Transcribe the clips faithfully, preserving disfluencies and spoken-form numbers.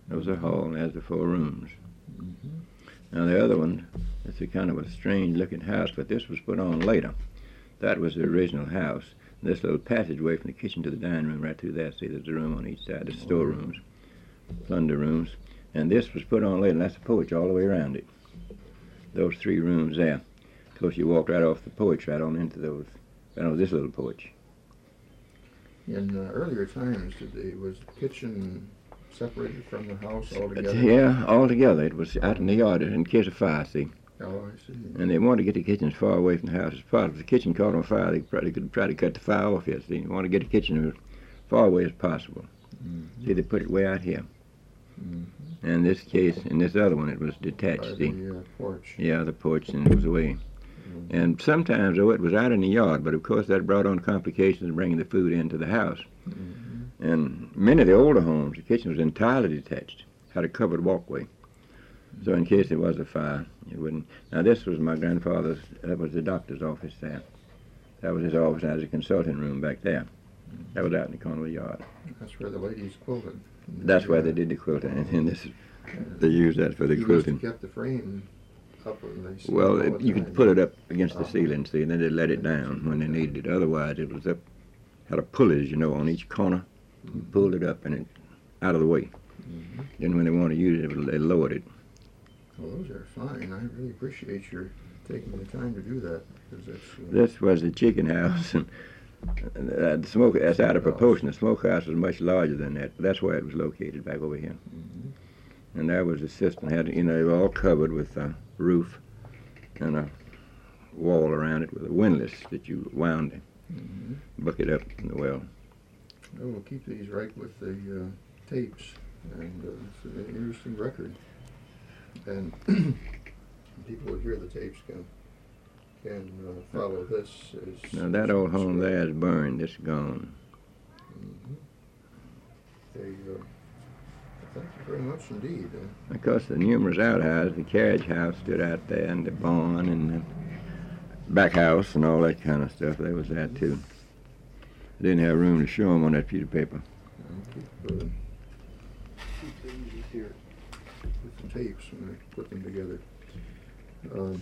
There was a hall, and there's the four rooms. Mm-hmm. Now the other one, it's a kind of a strange-looking house, but this was put on later. That was the original house. This little passageway from the kitchen to the dining room, right through there. See, there's a room on each side. The storerooms, plunder rooms, and this was put on later. And that's the porch all the way around it. Those three rooms there. Of course, you walk right off the porch, right on into those. Right on this little porch. In uh, earlier times, did they, was the kitchen separated from the house altogether? Yeah, altogether. It was out in the yard in case of fire, see. Oh, I see. And they wanted to get the kitchen as far away from the house as possible. If the kitchen caught on fire, they probably could try to cut the fire off here. See, they wanted to get the kitchen as far away as possible. Mm-hmm. See, they put it way out here. Mm-hmm. In this case, in this other one, it was detached, By see. the uh, porch. Yeah, the porch, and it was away. Mm-hmm. And sometimes, though, it was out in the yard, but of course that brought on complications of bringing the food into the house. Mm-hmm. And many of the older homes, the kitchen was entirely detached, had a covered walkway. So in case there was a fire, it wouldn't. Now this was my grandfather's, that was the doctor's office there. That was his office as a consulting room back there. That was out in the corner of the yard. That's where the ladies quilted. That's where they did the quilting, and this, they used that for the you quilting. must have kept the frame up when they Well, all it, the you time. could put it up against the Uh-huh. ceiling, see, and then they let it down when they needed it. Otherwise, it was up, had a pulleys, you know, on each corner. You pulled it up and it out of the way. Mm-hmm. Then when they wanted to use it, they lowered it. Well, those are fine. I really appreciate your taking the time to do that, because that's. Uh, This was the chicken house, and uh, the smoke. That's out of proportion. The smokehouse was much larger than that. That's where it was located, back over here. mm-hmm. And there was the system. Had you know, they were all covered with a roof and a wall around it with a windlass that you wound Mm-hmm. bucket up in the well. Well, we'll keep these right with the uh, tapes, and uh, it's an interesting record. And people who hear the tapes can can uh, follow this. As, Now that old home there is burned. It's gone. Mm-hmm. They, uh, thank you very much indeed. Uh, Of course, the numerous outhouses, the carriage house stood out there, and the barn, and the back house, and all that kind of stuff. They was there too. I didn't have room to show them on that piece of paper. I'll keep, uh, keep these here with the tapes when I put them together. Um,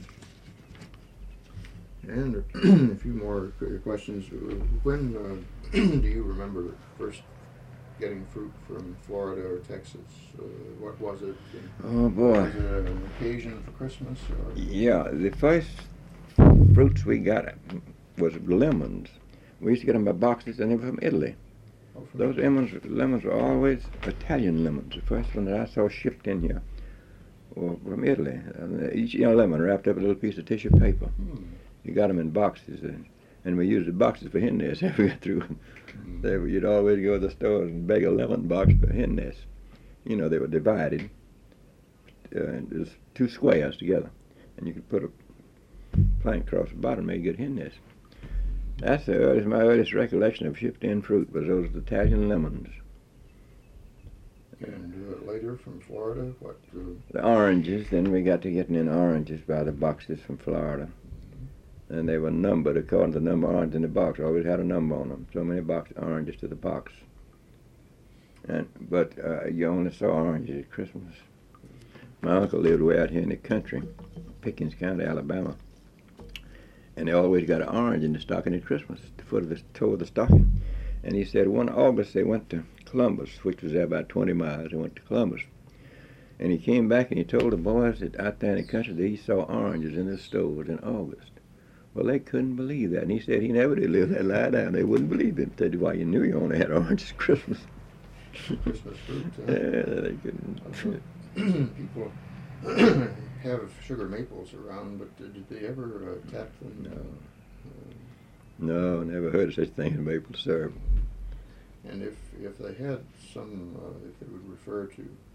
and a few more qu- questions. When uh, do you remember first getting fruit from Florida or Texas? Uh, what was it? Oh boy. Was it an occasion for Christmas? Or? Yeah, the first fruits we got was lemons. We used to get them by boxes, and they were from Italy. Oh, from Those lemons, lemons were always Italian lemons. The first one that I saw shipped in here were from Italy. And each you know, lemon wrapped up in a little piece of tissue paper. Hmm. You got them in boxes, and, and we used the boxes for hen nests after we got through. Mm. They were, you'd always go to the stores and beg a lemon box for hen nests. You know, they were divided, uh, and there's two squares together, and you could put a plank across the bottom, make a good hen nest. That's the earliest, my earliest recollection of shipped-in fruit was those Italian lemons. And uh, later from Florida, what? Uh, The oranges, then we got to getting in oranges by the boxes from Florida. And they were numbered according to the number of oranges in the box. Always had a number on them. So many box oranges to the box. And but uh, you only saw oranges at Christmas. My uncle lived way out here in the country, Pickens County, Alabama. And they always got an orange in the stocking at Christmas, the foot of the toe of the stocking. And he said one August they went to Columbus, which was there about twenty miles. They went to Columbus. And he came back and he told the boys that out there in the country that he saw oranges in the stores in August. Well, they couldn't believe that. And he said he never did live that lie down. They wouldn't believe it. Said, why, you knew you only had oranges at Christmas. Christmas fruit. Uh, Yeah, they couldn't. people have sugar maples around, but did they ever uh, tap them? No. No, never heard of such thing as maple syrup. And if if they had some, uh, if they would refer to